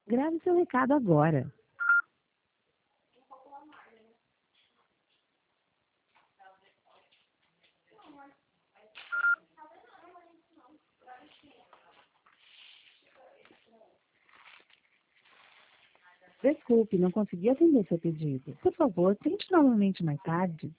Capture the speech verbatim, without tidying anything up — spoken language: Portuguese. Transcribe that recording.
Grave seu recado agora. Desculpe, não consegui atender seu pedido. Por favor, tente novamente mais tarde.